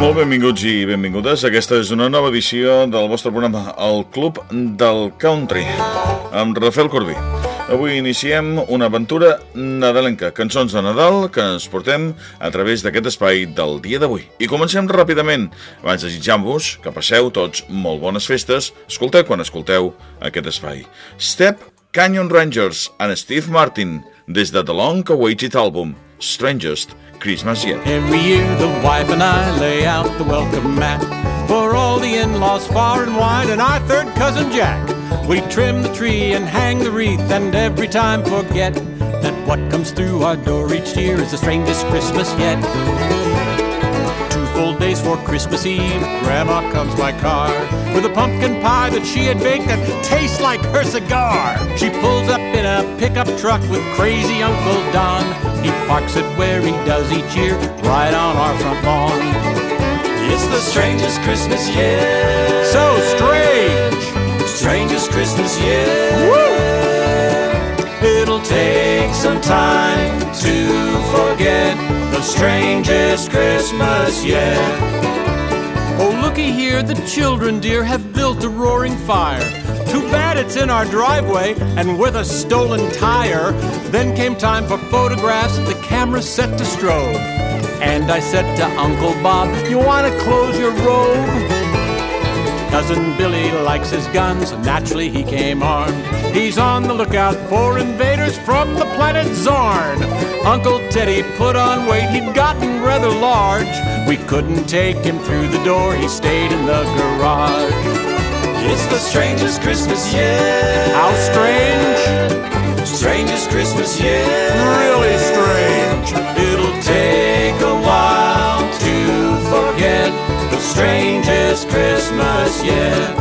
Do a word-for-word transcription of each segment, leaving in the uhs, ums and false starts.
Molt benvinguts i benvingudes. Aquesta és una nova edició del vostre programa, el Club del Country, amb Rafael Corbí. Avui iniciem una aventura nadalenca, cançons de Nadal que ens portem a través d'aquest espai del dia d'avui. I comencem ràpidament. Abans desitjant-vos que passeu tots molt bones festes, escolteu quan escolteu aquest espai. Step Canyon Rangers and Steve Martin, des de The Long Awaited Album, Strangest Christmas Yet. Every year the wife and I lay out the welcome mat for all the in-laws far and wide and our third cousin Jack. We trim the tree and hang the wreath and every time forget that what comes through our door each year is the strangest Christmas yet. Two full days for Christmas Eve, Grandma comes by car with a pumpkin pie that she had baked that tastes like her cigar. She pulls up in a pickup truck with crazy Uncle Don. He parks it where he does each year, right on our front lawn. It's the strangest Christmas yet. So strange. Strangest Christmas yet. Woo! It'll take some time to forget the strangest Christmas yet. Oh, looky here, the children, dear, have built a roaring fire. Too bad it's in our driveway and with a stolen tire. Then came time for photographs, the camera set to strobe. And I said to Uncle Bob, you want to close your robe? Cousin Billy likes his guns, naturally he came armed. He's on the lookout for invaders from the planet Zarn. Uncle Teddy put on weight, he'd gotten rather large. We couldn't take him through the door, he stayed in the garage. It's the strangest Christmas yet. How strange? Strangest Christmas yet. Really strange. It'll take a while to forget the strangest Christmas yet.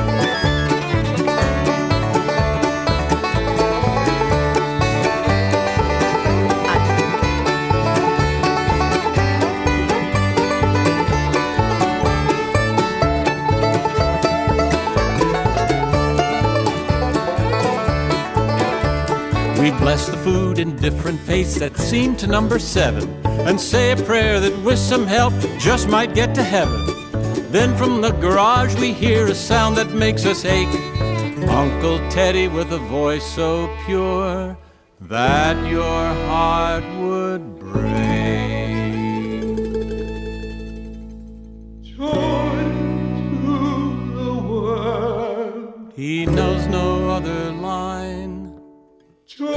We bless the food in different faiths that seem to number seven, and say a prayer that with some help just might get to heaven. Then from the garage we hear a sound that makes us ache. Uncle Teddy with a voice so pure that your heart would break. Joy to the world. He knows no other line. Joy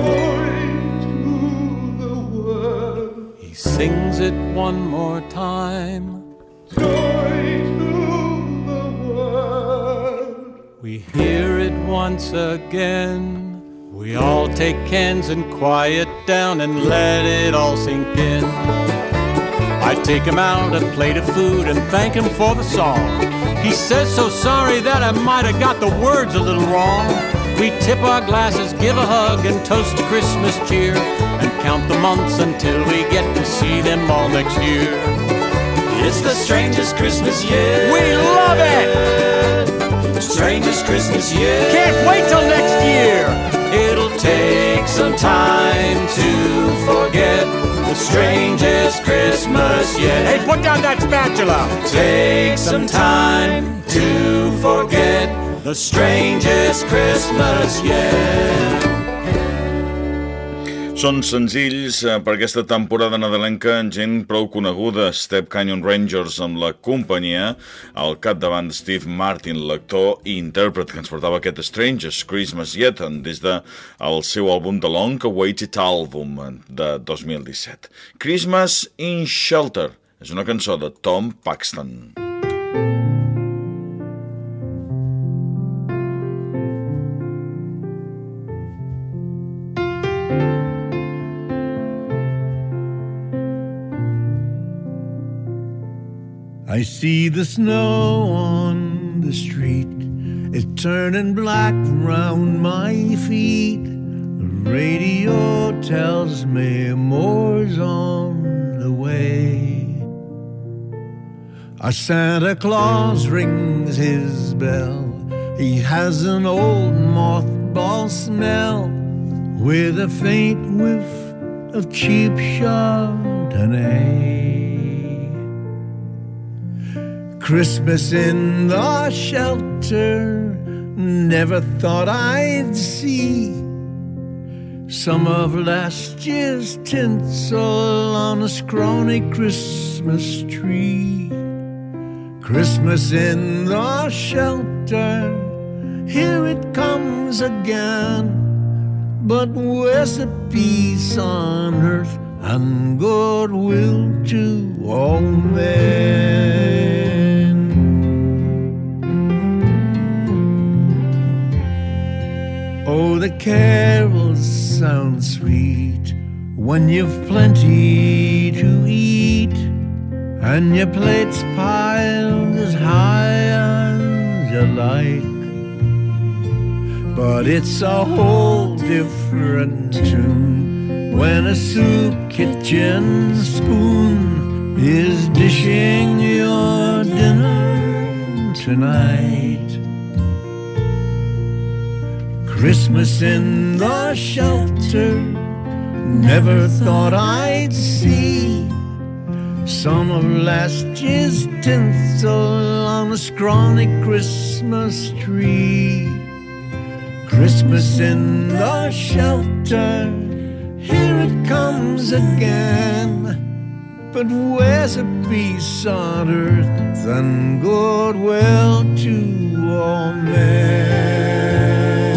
to the world. He sings it one more time. Joy to the world. We hear it once again. We all take cans and quiet down and let it all sink in. I take him out a plate of food and thank him for the song. He says so sorry that I might have got the words a little wrong. We tip our glasses, give a hug, and toast to Christmas cheer, and count the months until we get to see them all next year. It's the strangest Christmas yet. We love it! Strangest Christmas yet. Can't wait till next year. It'll take some time to forget the strangest Christmas yet. Hey, put down that spatula. Take some time to forget the strangest Christmas yet. Són senzills per aquesta temporada nadalenca en gent prou coneguda. Step Canyon Rangers amb la companyia al capdavant Steve Martin, l'actor i intèrpret que ens portava aquest Strangest Christmas Yet des del seu àlbum The Long Awaited Album de dos mil disset. Christmas in Shelter és una cançó de Tom Paxton. I see the snow on the street. It's turning black around my feet. The radio tells me more's on the way. Our Santa Claus rings his bell. He has an old mothball smell with a faint whiff of cheap Chardonnay. Christmas in the shelter, never thought I'd see some of last year's tinsel on a scrawny Christmas tree. Christmas in the shelter, here it comes again. But where's the peace on earth and goodwill to all men? Oh, the carols sound sweet when you've plenty to eat and your plate's piled as high as you like. But it's a whole different tune when a soup kitchen spoon is dishing your dinner tonight. Christmas in the shelter, never thought I'd see some of last year's tinsel on a scrawny Christmas tree. Christmas in the shelter, here it comes again. But where's a peace on earth and goodwill to all men?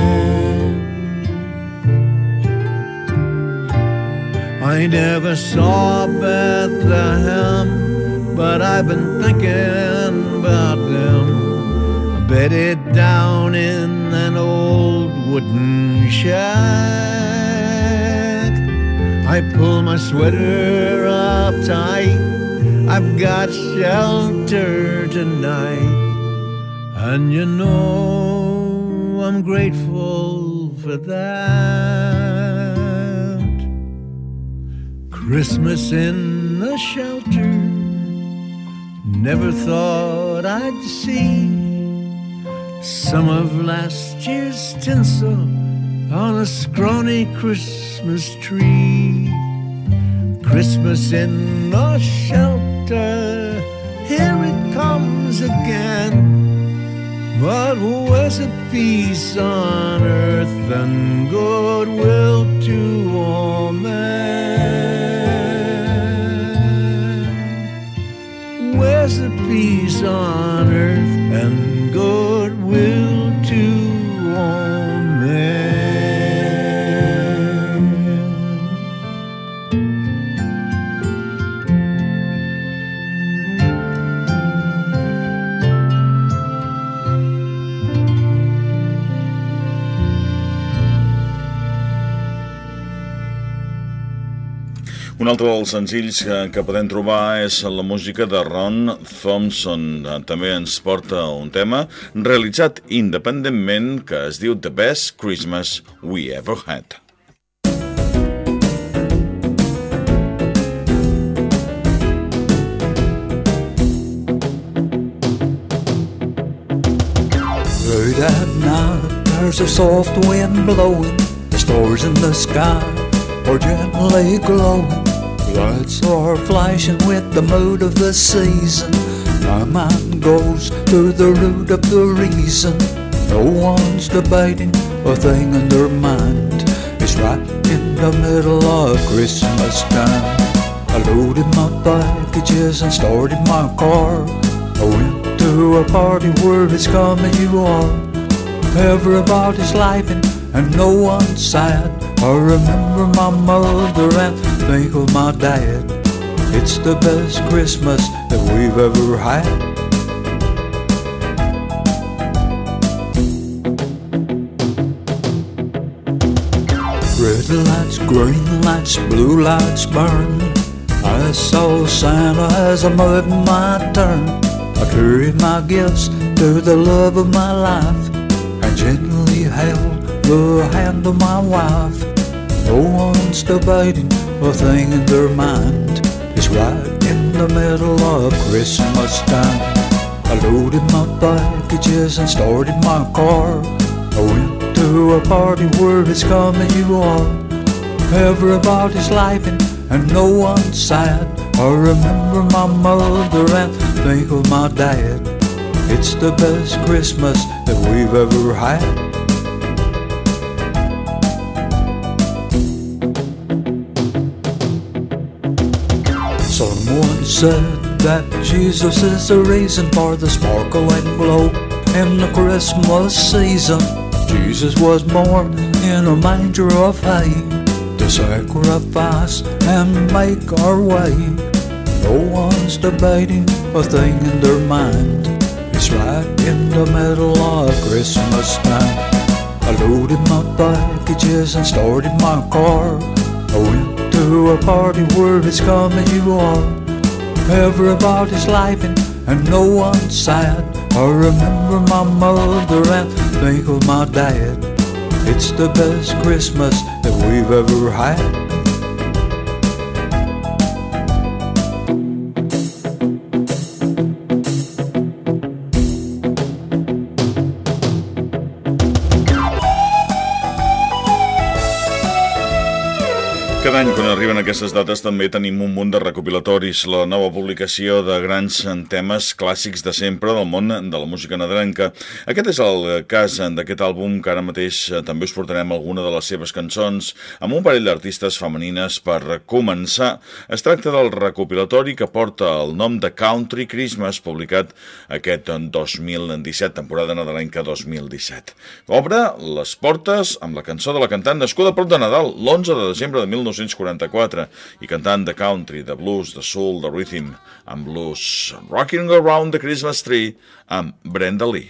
I never saw Bethlehem, but I've been thinking about them. Bedded down in an old wooden shack, I pull my sweater up tight, I've got shelter tonight. And you know I'm grateful for that. Christmas in the shelter, never thought I'd see some of last year's tinsel on a scrawny Christmas tree. Christmas in the shelter, here it comes again. But where's a peace on earth and goodwill to all men? Where's the peace on earth and goodwill to all men? Un altre dels senzills que, que podem trobar és la música de Ron Thompson. També ens porta un tema realitzat independentment que es diu The Best Christmas We Ever Had. Late at night, there's a soft wind blowing, the stars in the sky are gently glowing. Lights are flashing with the mood of the season. My mind goes to the root of the reason. No one's debating a thing in their mind. It's right in the middle of Christmas time. I loaded my packages and started my car. I went to a party where it's coming you are. Everybody's laughing and no one's sad. I remember my mother and think of my dad. It's the best Christmas that we've ever had. Red lights, green lights, blue lights burn. I saw Santa as I made my turn. I carried my gifts to the love of my life and gently held the hand of my wife. No one's debating a thing in their mind. It's right in the middle of Christmas time. I loaded my packages and started my car. I went to a party where it's coming you are. Everybody's laughing and no one's sad. I remember my mother and think of my dad. It's the best Christmas that we've ever had. Someone said that Jesus is the reason for the sparkle and glow in the Christmas season. Jesus was born in a manger of hay to sacrifice and make our way. No one's debating a thing in their mind. It's right in the middle of Christmas night. I loaded my packages and started my car. I went to a party where it's coming you are. Everybody's laughing and no one's sad. I remember my mother and think of my dad. It's the best Christmas that we've ever had. Cada any, quan arriben aquestes dates, també tenim un munt de recopilatoris, la nova publicació de grans temes clàssics de sempre del món de la música nadalenca. Aquest és el cas d'aquest àlbum, que ara mateix també us portarem alguna de les seves cançons, amb un parell d'artistes femenines per començar. Es tracta del recopilatori que porta el nom de Country Christmas, publicat aquest dos mil disset, temporada nadalenca dos mil disset. Obre les portes amb la cançó de la cantant nascuda a prop de Nadal, l'onze de desembre de mil nou-cents quaranta-quatre, i cantant de country, de blues, de soul, de rhythm, amb blues, Rocking Around the Christmas Tree, amb Brenda Lee.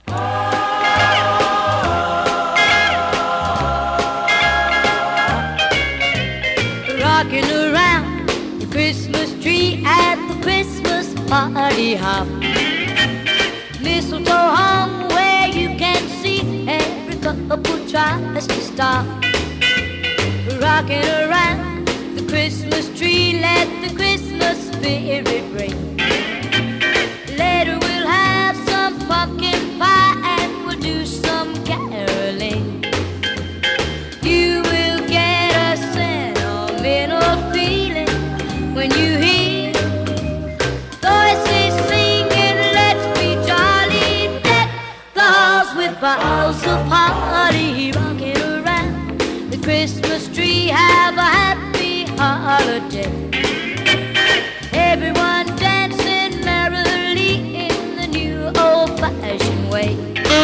Rocking around the Christmas tree at the Christmas party hop. Mistletoe hung where you can see every couple tries to stop. Rocking around the Christmas tree, let the Christmas spirit ring. Later we'll have some pumpkin pie and we'll do some caroling. You will get a sentimental feeling when you hear voices singing, let's be jolly, deck the halls with boughs of holly. Rocking around the Christmas tree, have a happy holiday. Everyone dancing merrily in the new old-fashioned way.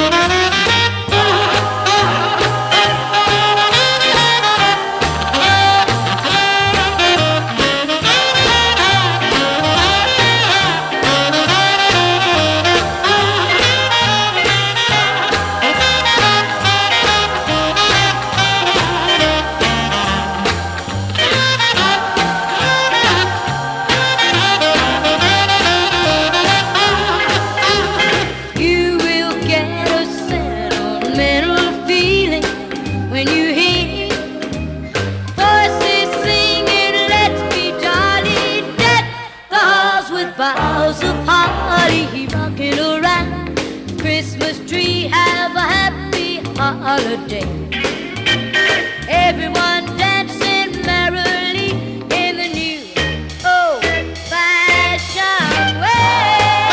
Boughs of holly, rocking around the Christmas tree, have a happy holiday. Everyone dancing merrily in the new old-fashioned way.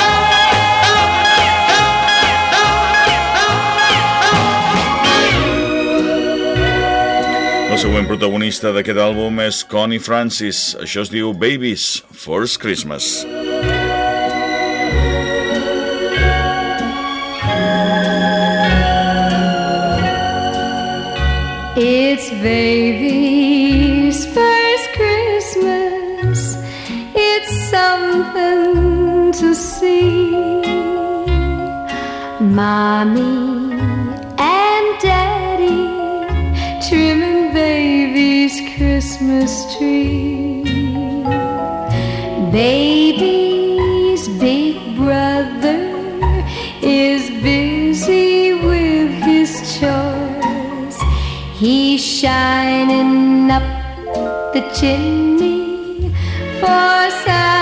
La següent protagonista d'aquest àlbum és Connie Francis. Això es diu Baby's First Christmas. It's baby's first Christmas. It's something to see. Mommy and Daddy trimming baby's Christmas tree. Baby's big brother is busy with his chores. He's shining up the chimney for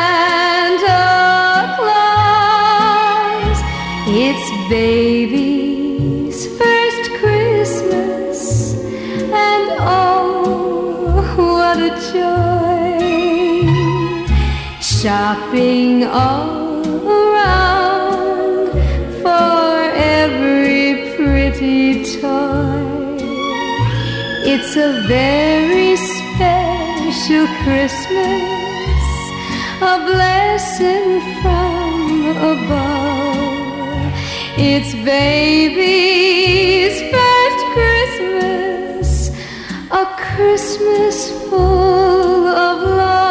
Santa Claus. It's baby's first Christmas, and oh, what a joy. shopping all around for every pretty toy. It's a very special Christmas, a blessing from above. It's baby's first Christmas, a Christmas full of love.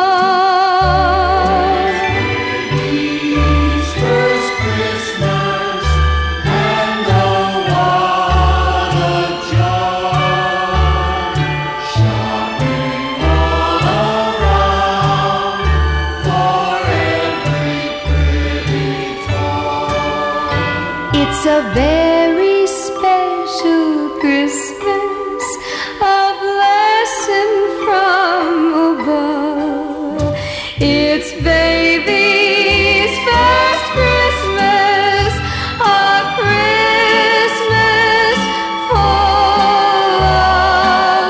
Baby's first Christmas, and oh, what a joy! Shopping all around for every pretty toy. It's a very special Christmas, a blessing from above. It's baby's first Christmas, a Christmas full of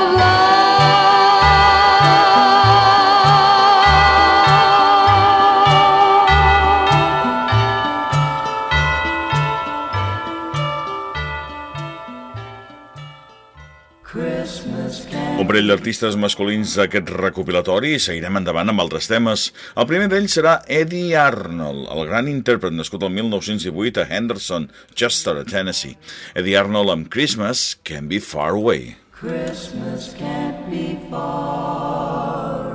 Un parell d'artistes masculins d'aquest recopilatori i seguirem endavant amb altres temes. El primer d'ells serà Eddie Arnold, el gran intèrpret nascut el mil nou-cents divuit a Henderson, Chester, a Tennessee. Eddie Arnold amb Christmas Can't Be Far Away. Christmas can't be far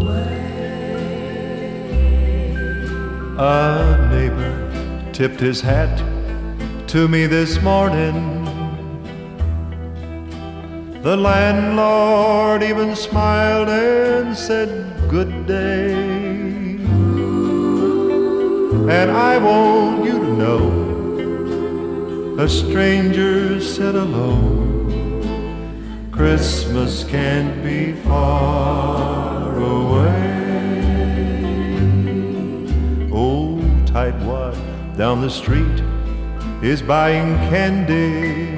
away. A neighbor tipped his hat to me this morning. The landlord even smiled and said good day. And I want you to know, a stranger said alone, Christmas can't be far away. Old tightwad down the street is buying candy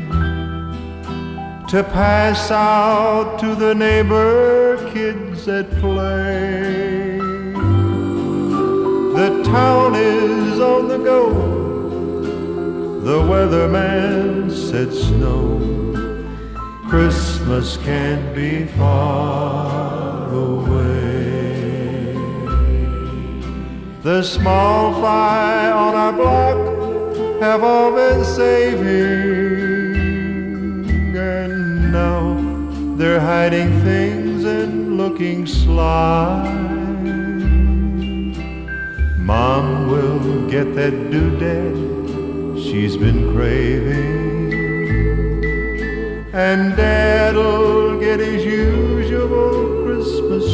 to pass out to the neighbor kids at play. The town is on the go, the weatherman said snow. Christmas can't be far away. The small fry on our block have all been saving, and now they're hiding things and looking sly. Mom will get that doodad she's been craving, and Dad'll get his usual Christmas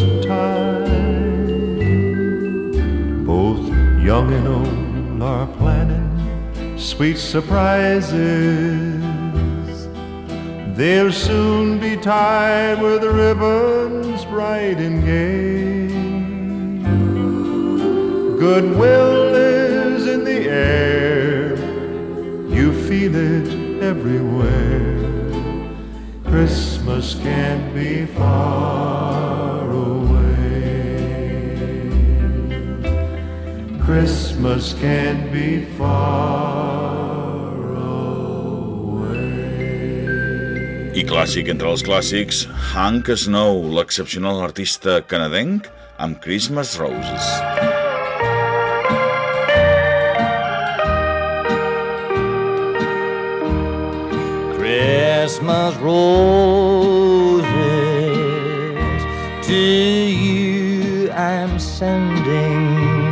time. Both young and old are planning sweet surprises. They'll soon be tied with ribbons bright and gay. Goodwill is in the air, you feel it everywhere. Christmas can't be far away. Christmas can't be far away. I clàssic entre els clàssics, Hank Snow, l'excepcional artista canadenc, amb Christmas Roses. Christmas roses to you I'm sending.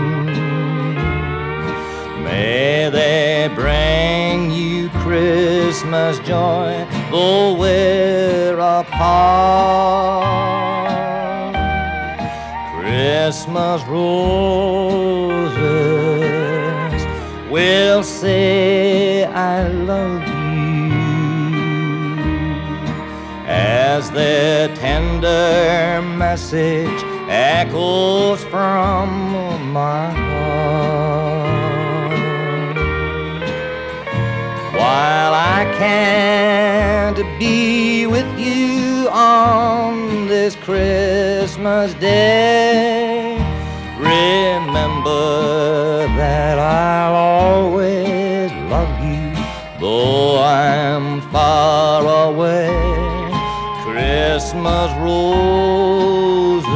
May they bring you Christmas joy, though we're apart. Christmas roses will say I love you as the tender message echoes from my heart. While I can't be with you on this Christmas day, remember remember that I'll always love you, though I'm far away. Christmas roses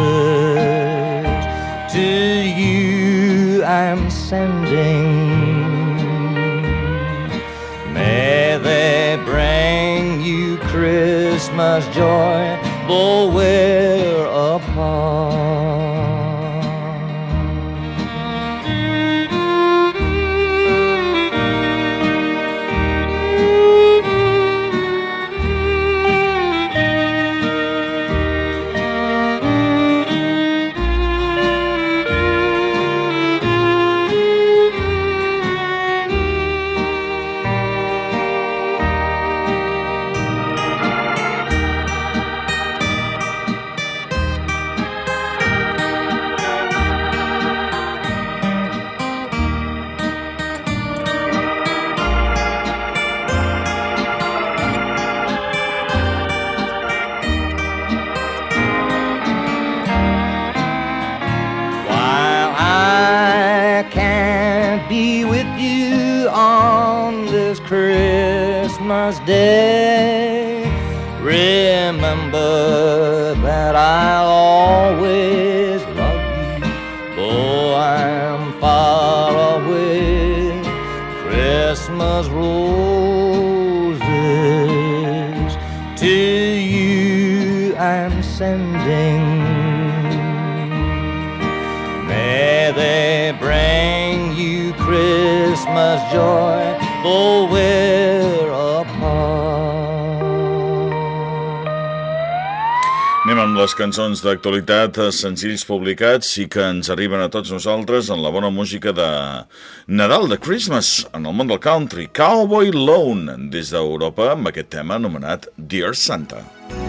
to you I'm sending. May they bring you Christmas joy, though we're apart. Christmas Day, remember that I'll always love you, though I'm far away. Christmas roses to you I'm sending. May they bring you Christmas joy, though we're apart. Anem amb les cançons d'actualitat, senzills publicats i que ens arriben a tots nosaltres en la bona música de Nadal, de Christmas, en el món del country. Cowboy Lone, des d'Europa, amb aquest tema anomenat Dear Santa.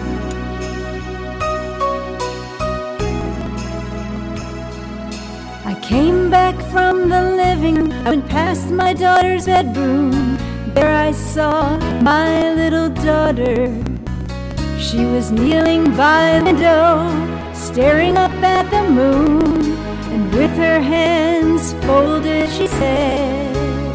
I came back from the living room, I went past my daughter's bedroom. There I saw my little daughter. She was kneeling by the window, staring up at the moon, and with her hands folded she said,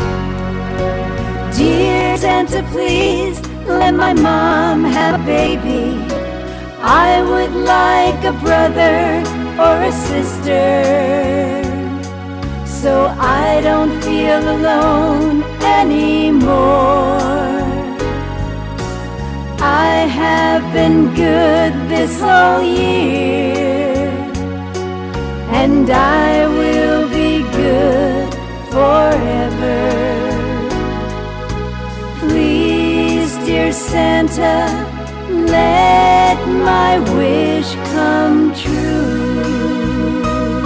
Dear Santa, please let my mom have a baby. I would like a brother or a sister, so I don't feel alone anymore. I have been good this whole year, and I will be good forever. Please, dear Santa, let my wish come true.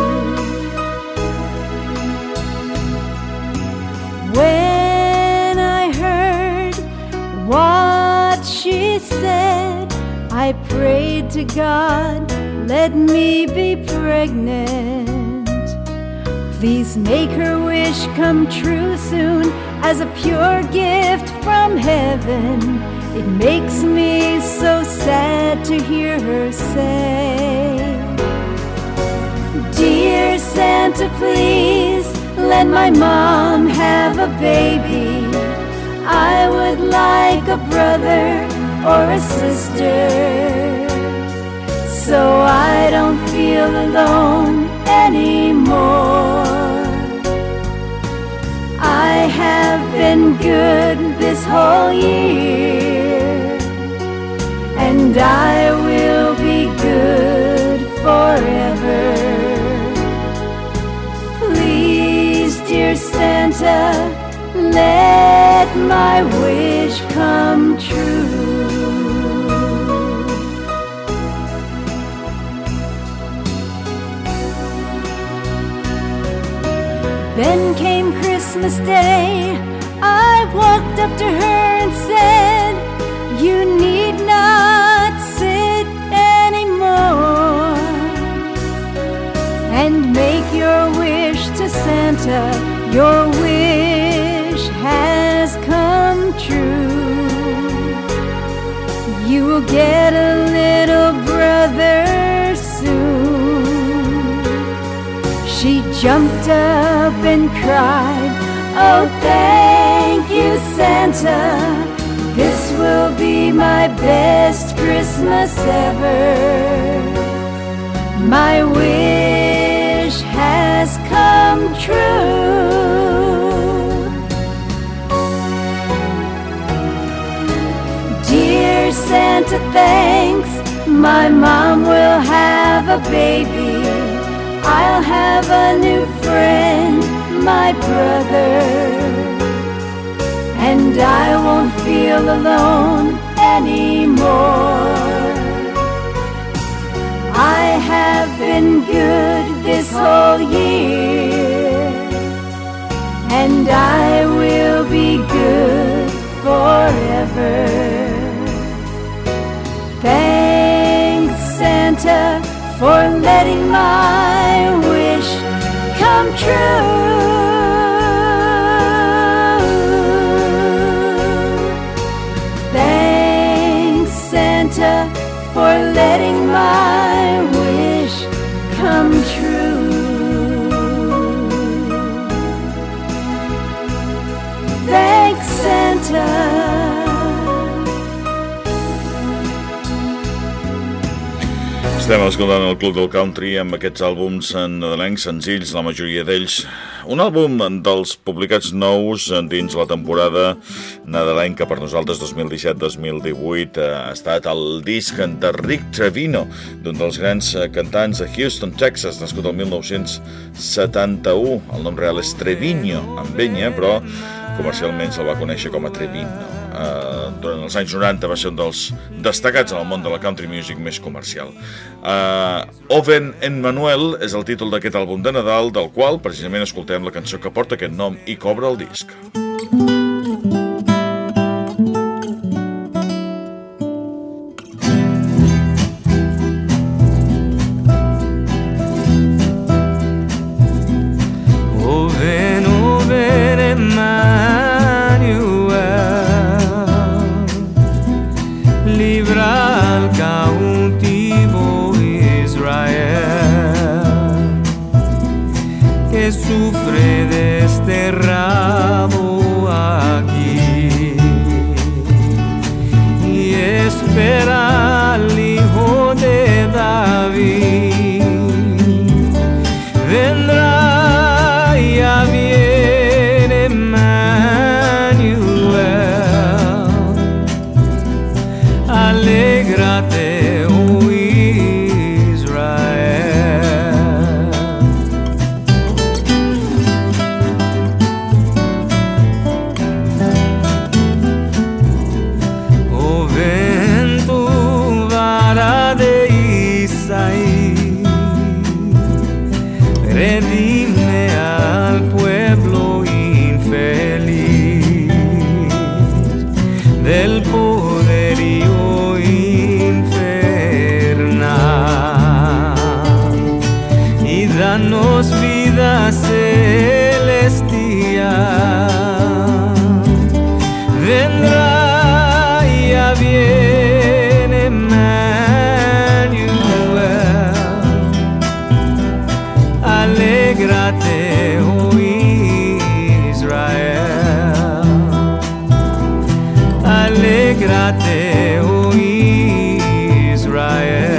When I heard what she said, I prayed to God, let me be pregnant. Please make her wish come true soon, as a pure gift from heaven. It makes me so sad to hear her say, Dear Santa, please let my mom have a baby. I would like a brother or a sister, so I don't feel alone anymore. I have been good this whole year, and I will be good forever. Please, dear Santa, let my wish come true. Then came Christmas Day. I walked up to her and said, You need not sit anymore, and make your wish to Santa. Your wish has come true. You will get a little brother soon. She jumped up and cried, "Oh, thank you, Santa. This will be my best Christmas ever. My wish has come true." Dear Santa, thanks. My mom will have a baby. I'll have a new friend, my brother. And I won't feel alone anymore. I have been good this whole year, and I will be good forever. Thanks, Santa, for letting my wish come true. Thanks, Santa, for letting my wish come true. Thanks, Santa. Estem escoltant el Club del Country amb aquests àlbums nadalencs senzills, la majoria d'ells. Un àlbum dels publicats nous dins la temporada nadalenca per nosaltres dos mil disset dos mil divuit ha estat el disc de Rick Trevino, d'un dels grans cantants de Houston, Texas, nascut el mil nou-cents setanta-u. El nom real és Trevino, amb enya, però comercialment se'l va conèixer com a Trevino. Uh, durant els anys noranta va ser un dels destacats en el món de la country music més comercial. uh, Oven en Manuel és el títol d'aquest àlbum de Nadal, del qual precisament escoltem la cançó que porta aquest nom i cobra el disc. Oven, oven, Emmanuel, libra al cautivo Israel, que sufre desterrado aquí y espera al Hijo de David. Vendrá, ya viene Emmanuel. Alégrate, oh Israel. Oh, ven tu vara de Isaí, redime al pueblo infeliz del poderío infernal y danos vida celestial. Vendrá, ya viene Emmanuel. Alégrate, oh Israel. Alégrate, oh Israel.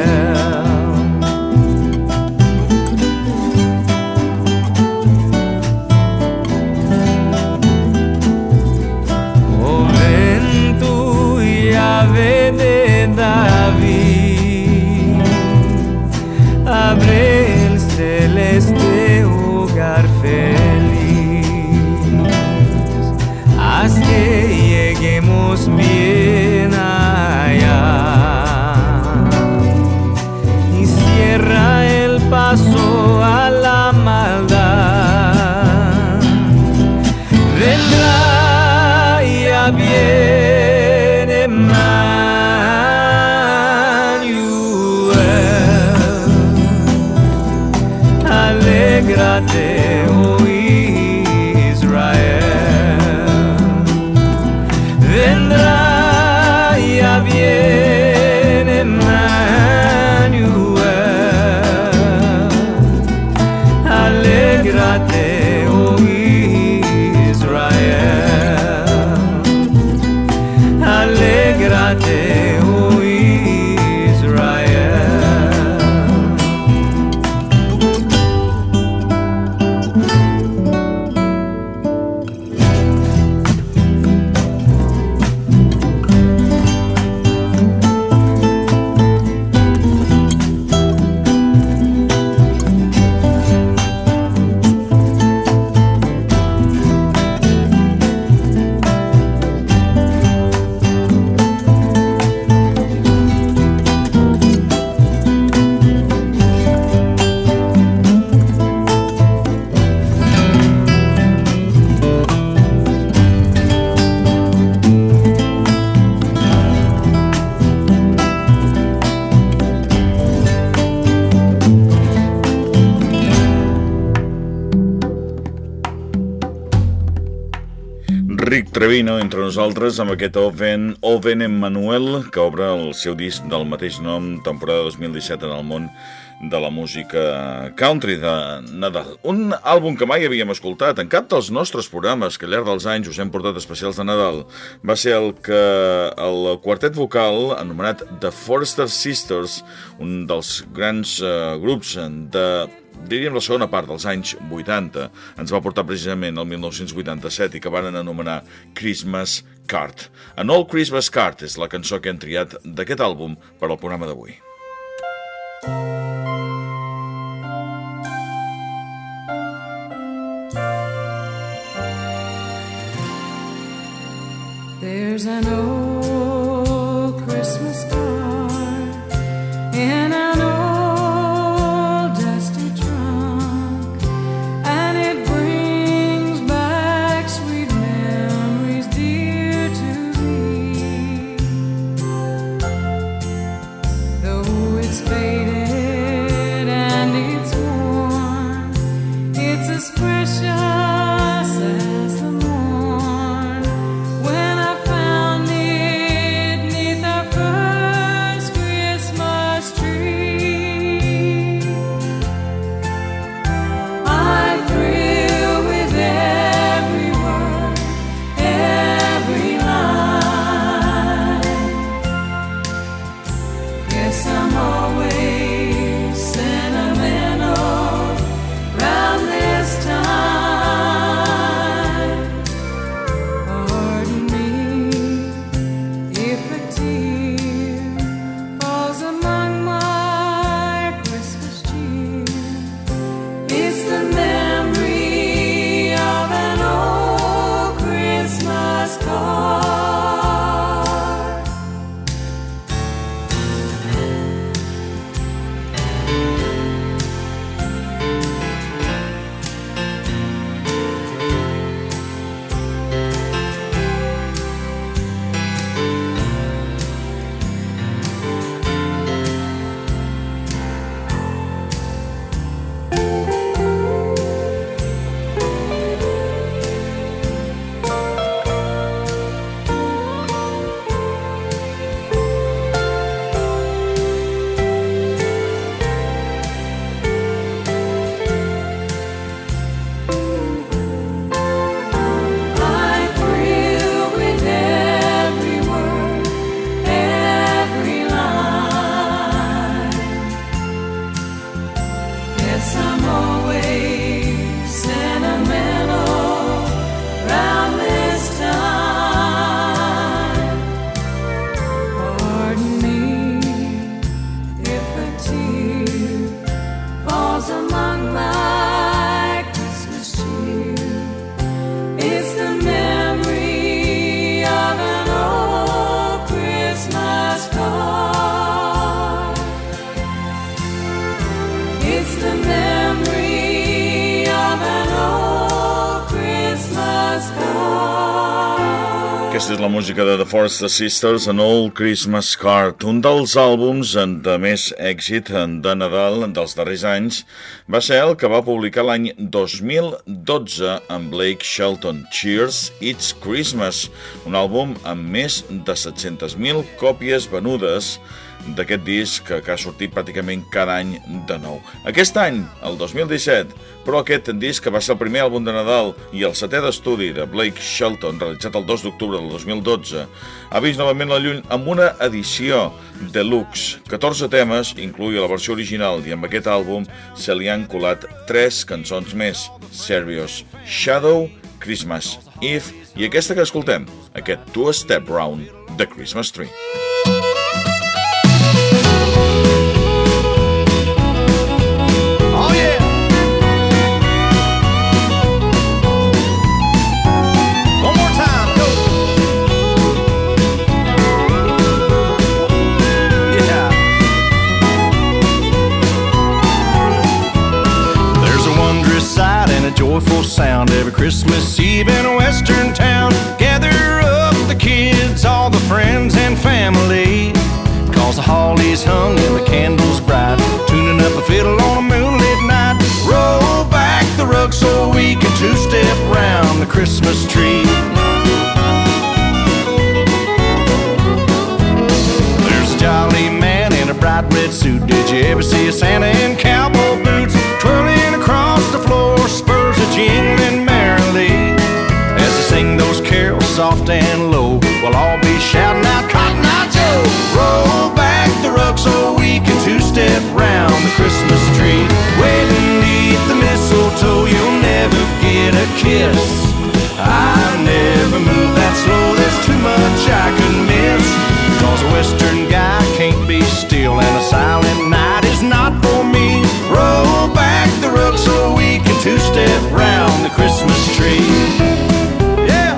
Oh, ven tú, llave de David, abre el celeste hogar feliz, haz que lleguemos bien a Efrate, O Israel. Rick Trevino, entre nosaltres, amb aquest Oven, Oven Emmanuel, que obre el seu disc del mateix nom, temporada dos mil disset en el món de la música country de Nadal. Un àlbum que mai havíem escoltat en cap dels nostres programes, que al llarg dels anys us hem portat especials de Nadal, va ser el que el quartet vocal anomenat The Forester Sisters, un dels grans uh, grups de, diríem, la segona part dels anys vuitanta, ens va portar precisament el mil nou-cents vuitanta-set i que van anomenar Christmas Card. An Old Christmas Card és la cançó que hem triat d'aquest àlbum per al programa d'avui. There's an old Christmas card in an old dusty trunk, and it brings back sweet memories dear to me. Though it's faded and it's worn, it's as precious as the morn when I found it 'neath our first Christmas tree. I thrill with every word, every line. Guess I'm always sentimental round this time. Pardon me if a tear falls among my Christmas cheer. It's the memory of an old Christmas card. I thrill with every word, every line. Guess I'm always sentimental round this time. Pardon me if a tear falls among my Christmas cheer. It's the memory of an old Christmas card. It's the memory of an old Christmas card. Aquesta és la música de The Forester Sisters, An Old Christmas Card. Un dels àlbums de més èxit de Nadal dels darrers anys va ser el que va publicar l'any dos mil dotze amb Blake Shelton, Cheers, It's Christmas, un àlbum amb més de set-centes mil còpies venudes d'aquest disc que, que ha sortit pràcticament cada any de nou. Aquest any, el dos mil disset, però aquest disc que va ser el primer àlbum de Nadal i el setè d'estudi de Blake Shelton, realitzat el dos d'octubre del dos mil dotze, ha vist novament la llum amb una edició deluxe. catorze temes, incloïa la versió original, i amb aquest àlbum se li han colat tres cançons més: Serious, Shadow, Christmas Eve i aquesta que escoltem, aquest Two Step Round de Christmas Tree. Oh yeah! One more time, go! Yeah! There's a wondrous sight and a joyful sound every Christmas Eve in a western town. Gather up the kids, all the friends and family, 'cause the holly's hung and the candles bright, tuning up a fiddle on a moonlit night. Roll back the rug so we can two-step round the Christmas tree. There's a jolly man in a bright red suit. Did you ever see a Santa in cowboy boots, twirling across the floor, spurs a jingling merrily, as they sing those carols soft and low. We'll all be shouting out Cotton Eye Joe. Roll back the rug so we can two-step round the Christmas tree. Wait beneath the mistletoe, you'll never get a kiss. I never move that slow, there's too much I could miss. 'Cause a western guy can't be still, and a silent night is not for me. Roll back the rug so we can two-step round the Christmas tree. Yeah!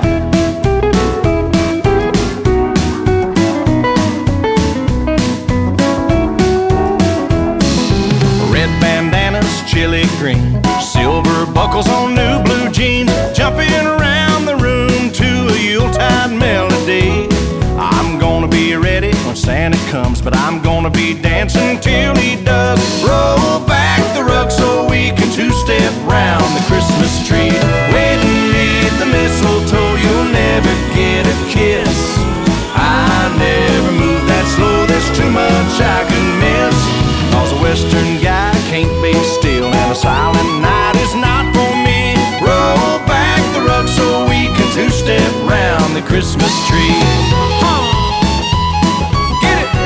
Red bandanas, chili green, silver buckles on new blue jeans, jumping around the room to a Yuletide melody. I'm gonna be ready when Santa comes, but I'm gonna be dancing till he does. Roll back the rug so we can two-step round the Christmas tree. Wait beneath the mistletoe, you'll never get a kiss. I never move that slow, there's too much I could miss. 'Cause a western guy can't be still, and a silent night is not for me. Roll back the rug so we can two-step round the Christmas tree. Huh. Get it!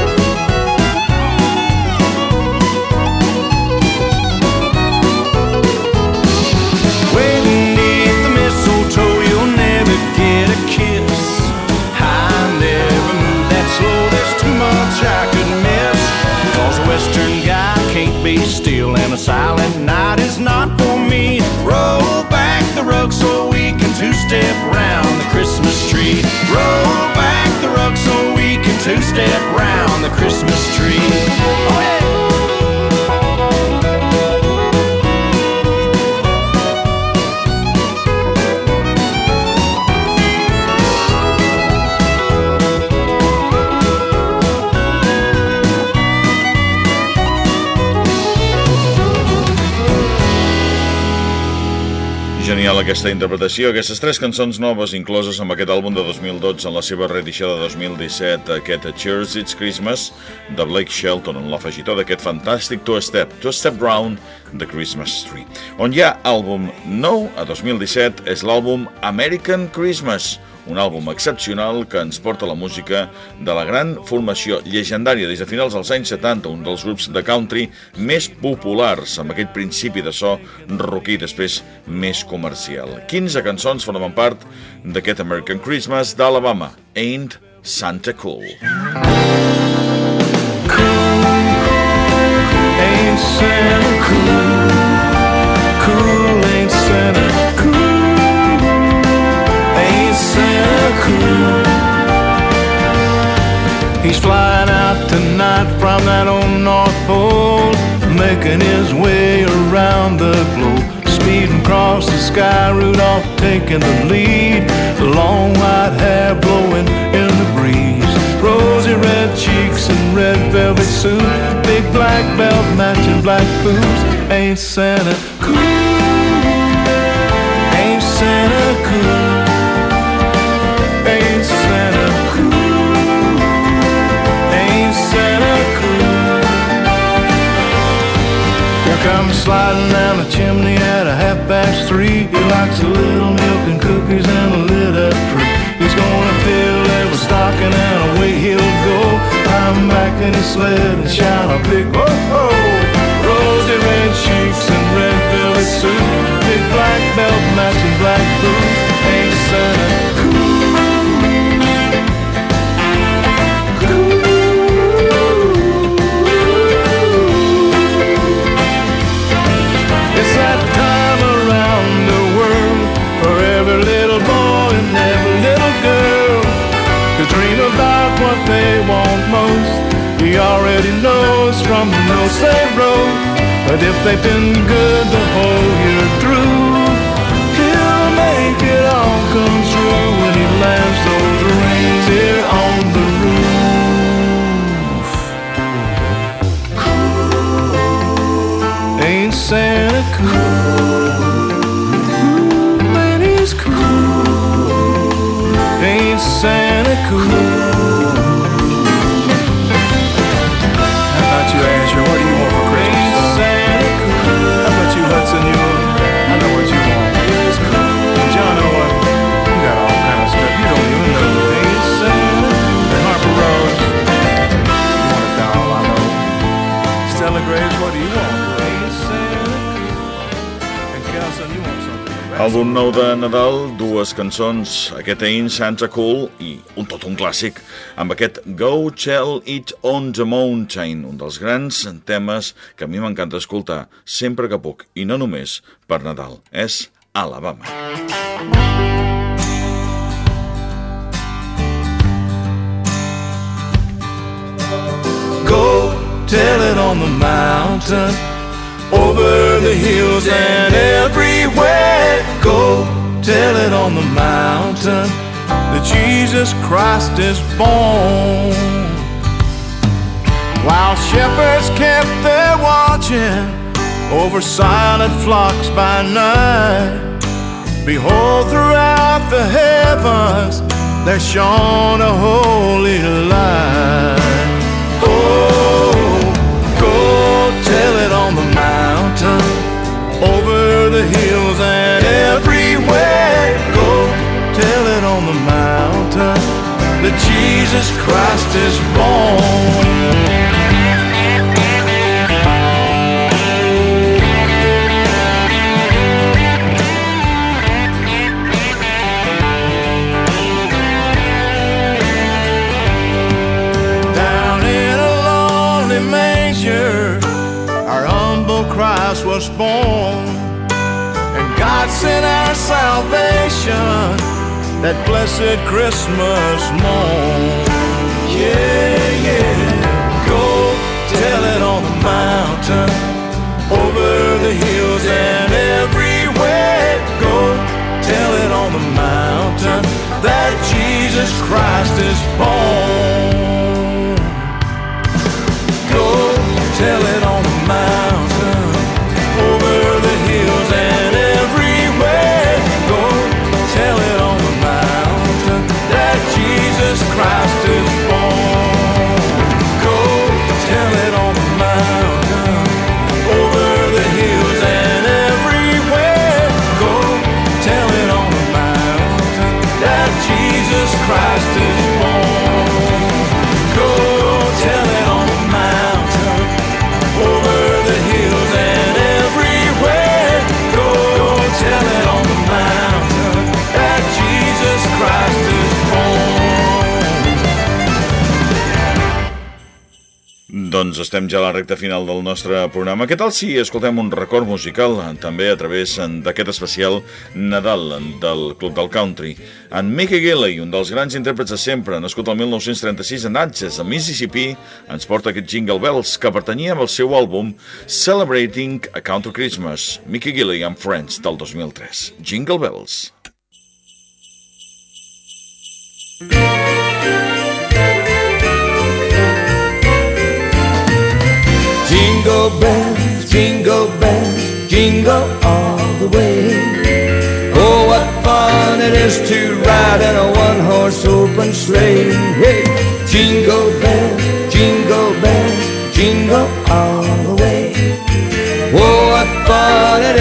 Wait beneath the mistletoe, you'll never get a kiss. I never move that slow, there's too much I could miss. 'Cause a western guy can't be still, and a silent night is not for me. Roll back the rug so we can two-step round the Christmas tree. Roll back the rug so we can two-step round the Christmas tree. Oh yeah! Genial aquesta interpretació, aquestes tres cançons noves incloses amb aquest àlbum de dos mil dotze en la seva reedició de dos mil disset, aquest Cheers It's Christmas de Blake Shelton, en l'afegitó d'aquest fantàstic Two-Step, Two-Step Round de Christmas Tree. On hi ha àlbum nou a dos mil disset és l'àlbum American Christmas, un àlbum excepcional que ens porta la música de la gran formació llegendària des de finals dels anys setanta, un dels grups de country més populars, amb aquell principi de so rockí, després més comercial. quinze cançons formen part d'aquest American Christmas d'Alabama, Ain't Santa Cool. Ain't Santa cool, cool ain't Santa cool. He's flying out tonight from that old North Pole, making his way around the globe, speeding across the sky, Rudolph taking the lead, the long white hair blowing in the breeze, rosy red cheeks and red velvet suit, big black belt matching black boots. Ain't Santa cool, ain't Santa cool, ain't Santa cool, ain't Santa cool. sliding down the chimney at a half past three. He likes a little milk and cookies and a lit up tree. He's gonna fill every stocking and away he'll go. I'm back in his sled and shine a big oh-ho. Rosy red cheeks and red velvet suit, big black belt matching black boots. Ain't Santa cool? It's that time around the world for every little boy and every little girl to dream about what they want most. He already knows from the no-say road, but if they've been good the whole year through, he'll make it all come true when he lands those reindeer on the roof. Cool. Ain't Santa cool? Man, he's cool. Ain't Santa cool? What do you want for Christmas, son? How about you, Hudson? You, I know what you want. And John, know what? You got all kind of stuff you don't even know. Ain't Santa? And Harper Rose, you want a doll, I know. Stella Graves, what do you want? Ain't Santa? And Kelson, you want something? Àlbum nou de Nadal, dues cançons, aquest Ain't Santa Cool i un tot un clàssic amb aquest Go Tell It on the Mountain, un dels grans temes que a mi m'encanta escoltar sempre que puc, i no només per Nadal, és Alabama. Go tell it on the mountain, over the hills and everywhere. Go tell it on the mountain that Jesus Christ is born. While shepherds kept their watching over silent flocks by night, behold, throughout the heavens there shone a holy light. Oh, go tell it on the mountain, over the hills and everywhere. Go tell it on the mountain that Jesus Christ is born. Down in a lonely manger our humble Christ was born, and God sent our salvation that blessed Christmas morn. Yeah, yeah. Go tell it on the mountain, over the hills and everywhere. Go tell it on the mountain that Jesus Christ is born. Go tell it on the mountain, over the hills and everywhere. Go tell it on the mountain that Jesus Christ is born. Go tell it on the mountain, over the hills and everywhere. Go tell it on the mountain that Jesus Christ is born. Go tell it on the mountain, over the hills and everywhere. Go tell it on the mountain that Jesus Christ is born. Doncs estem ja a la recta final del nostre programa. Què tal si escoltem un record musical també a través d'aquest especial Nadal del Club del Country? En Mickey Gilley, un dels grans intèrprets de sempre, nascut el mil nou-cents trenta-sis a Natchez, a Mississippi, ens porta aquest Jingle Bells que pertanyia al seu àlbum Celebrating a Country Christmas. Mickey Gilley and Friends del dos mil tres. Jingle Bells. Jingle bells, jingle bells, jingle all the way. Oh, what fun it is to ride in a one-horse open sleigh. Hey, jingle bells, jingle bells, jingle all the way. Oh, what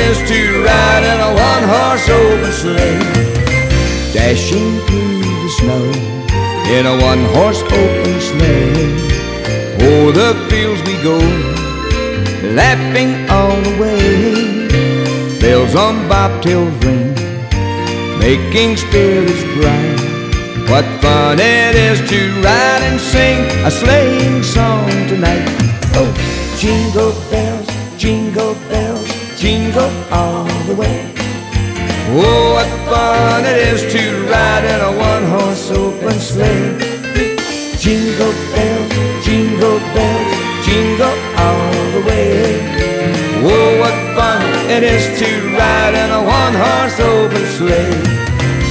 is to ride in a one-horse open sleigh, dashing through the snow in a one-horse open sleigh. O'er the fields we go, laughing all the way. Bells on bobtails ring, making spirits bright. What fun it is to ride and sing a sleighing song tonight. Oh, jingle bells, jingle bells, jingle all the way. Oh, what fun it is to ride in a one-horse open sleigh. Jingle bells, jingle bells, jingle all the way. Oh, what fun it is to ride in a one-horse open sleigh.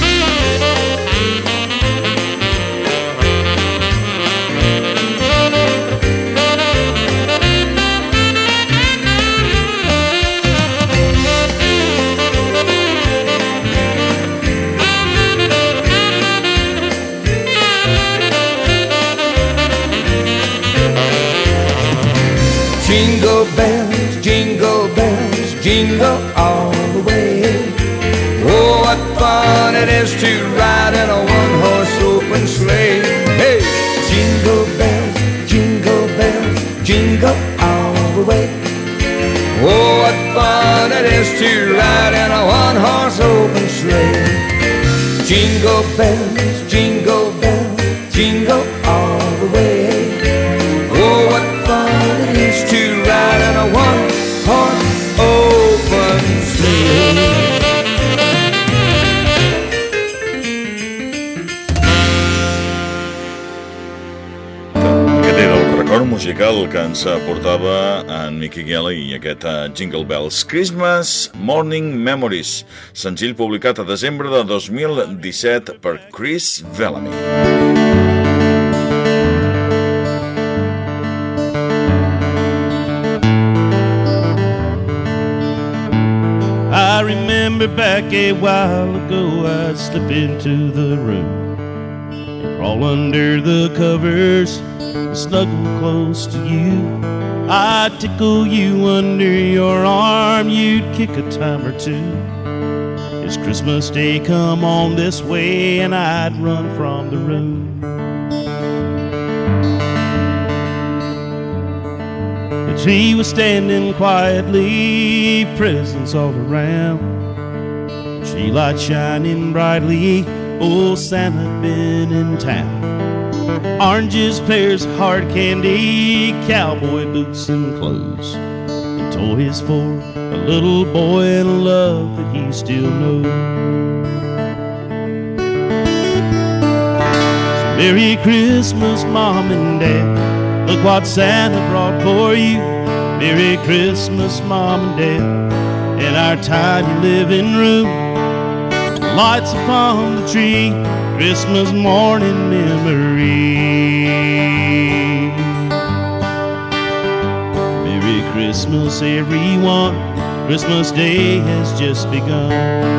Jingle bells, jingle bells, jingle all the way. Oh, what fun it is to ride in a one-horse open sleigh. Hey, jingle bells, jingle bells, jingle all the way. Oh, what fun it is to ride in a one-horse open sleigh. Jingle bells, jingle bells, jingle all the way. Oh, what fun it is to ride in a one-horse open sleigh. Aquest era el record musical que ens portava en Mickey Galley i aquest Jingle Bells. Christmas Morning Memories, senzill publicat a desembre de dos mil disset per Chris Bellamy. I remember back a while ago I'd slip into the room and crawl under the covers and snuggle close to you. I'd tickle you under your arm, you'd kick a time or two. As Christmas Day come on this way and I'd run from the room. The tree was standing quietly, presents all around, tree light shining brightly. Oh, Santa had been in town. Oranges, pears, hard candy, cowboy boots and clothes, and toys for a little boy and a love that he still knows. So Merry Christmas, Mom and Dad, look what Santa brought for you. Merry Christmas, Mom and Dad, in our tiny living room. Lights upon the tree, Christmas morning memory. Merry Christmas, everyone, Christmas Day has just begun.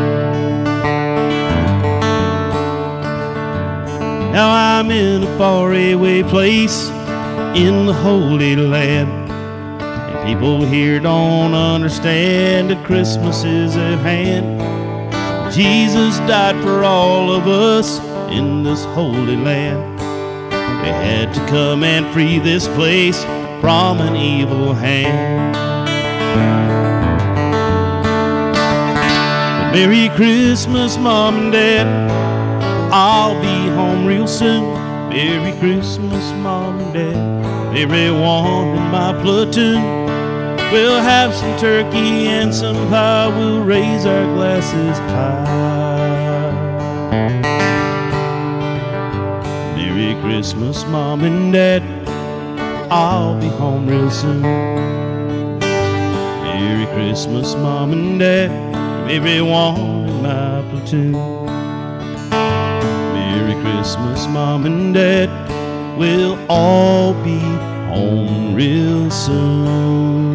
Now I'm in a faraway place in the Holy Land, and people here don't understand that Christmas is at hand. Jesus died for all of us in this Holy Land. They had to come and free this place from an evil hand. But Merry Christmas, Mom and Dad, I'll be home real soon. Merry Christmas, Mom and Dad, everyone in my platoon. We'll have some turkey and some pie, we'll raise our glasses high. Merry Christmas, Mom and Dad, I'll be home real soon. Merry Christmas, Mom and Dad, everyone in my platoon. Merry Christmas, Mom and Dad, we'll all be home real soon.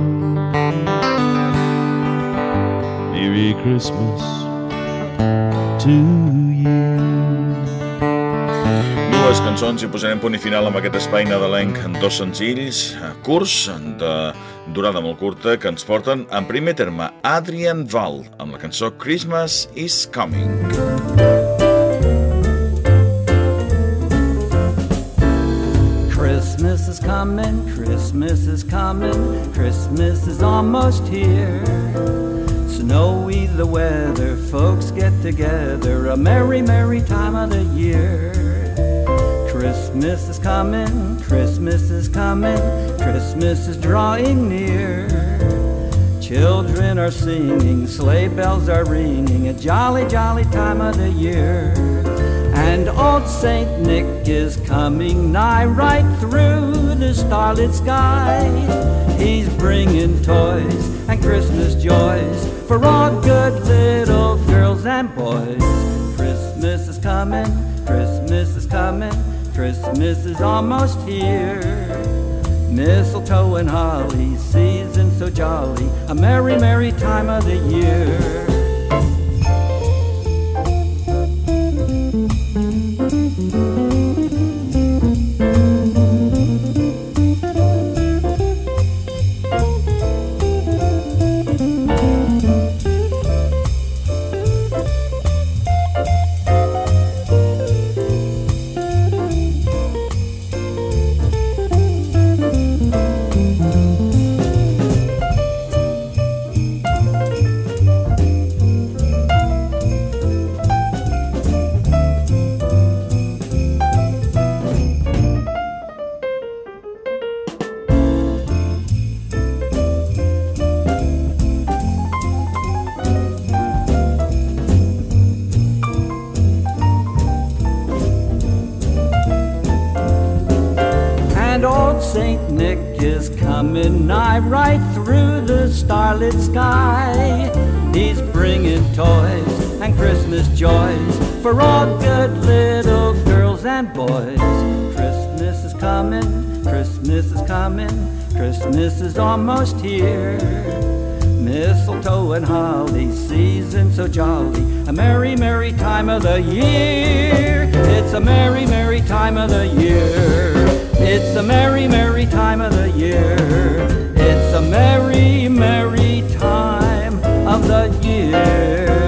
Merry Christmas to you. Dues cançons i posarem punt i final amb aquest espai nadalenc. Dos senzills curts de durada molt curta, que ens porten en primer terme Adrian Val amb la cançó Christmas is Coming. Christmas is coming, Christmas is coming, Christmas is almost here. Snowy the weather, folks get together, a merry, merry time of the year. Christmas is coming, Christmas is coming, Christmas is drawing near. Children are singing, sleigh bells are ringing, a jolly, jolly time of the year. And old Saint Nick is coming nigh, right through the starlit sky. He's bringing toys and Christmas joys for all good little girls and boys. Christmas is coming, Christmas is coming, Christmas is almost here. Mistletoe and holly, season so jolly, a merry, merry time of the year. Saint Nick is coming nigh, right through the starlit sky. He's bringing toys and Christmas joys for all good little girls and boys. Christmas is coming, Christmas is coming, Christmas is almost here. Mistletoe and holly, season so jolly, a merry, merry time of the year. It's a merry, merry time of the year. It's a merry, merry time of the year. It's a merry, merry time of the year.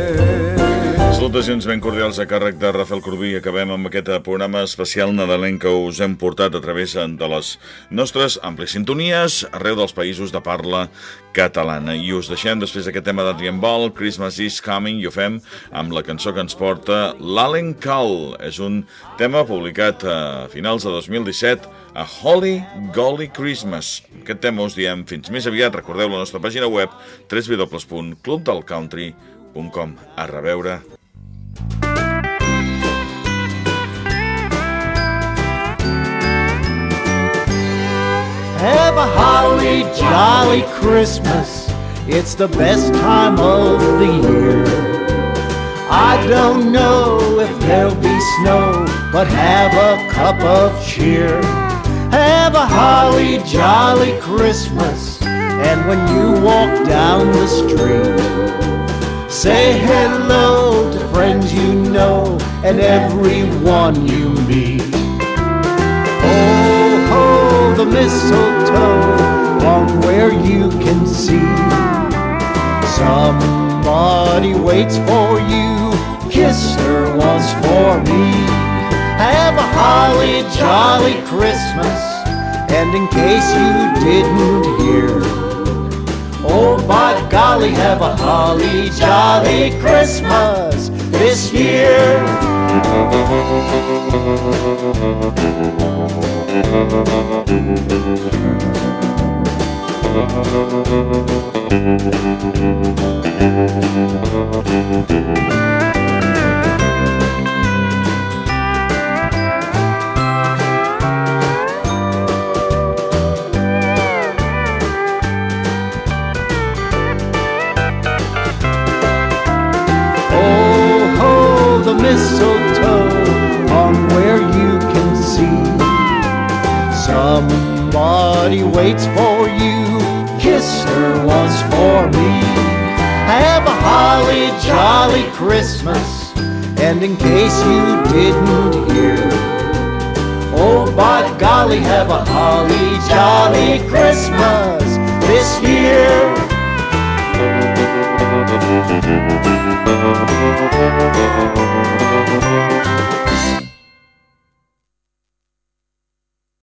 Salutacions ben cordials a càrrec de Rafael Corbí. Acabem amb aquest programa especial nadalenc que us hem portat a través de les nostres àmplies sintonies arreu dels països de parla catalana. I us deixem després d'aquest tema d'Adrian Ball, Christmas is Coming, i ho fem amb la cançó que ens porta l'Allen Call. És un tema publicat a finals de dos mil disset a Holly Golly Christmas. Aquest tema us diem fins més aviat. Recordeu la nostra pàgina web w w w punt club del country punt com. A reveure. Have a holly jolly Christmas, it's the best time of the year. I don't know if there'll be snow, but have a cup of cheer. Have a holly jolly Christmas, and when you walk down the street, say hello to friends you know and everyone you meet. Oh, ho, the mistletoe on where you can see somebody waits for you, kiss her once for me. Have a holly jolly Christmas, and in case you didn't hear, oh by golly, have a holly jolly Christmas this year. The mistletoe on where you can see somebody waits for you, kiss her once for me. Have a holly jolly Christmas, and in case you didn't hear, oh by golly, have a holly jolly Christmas this year.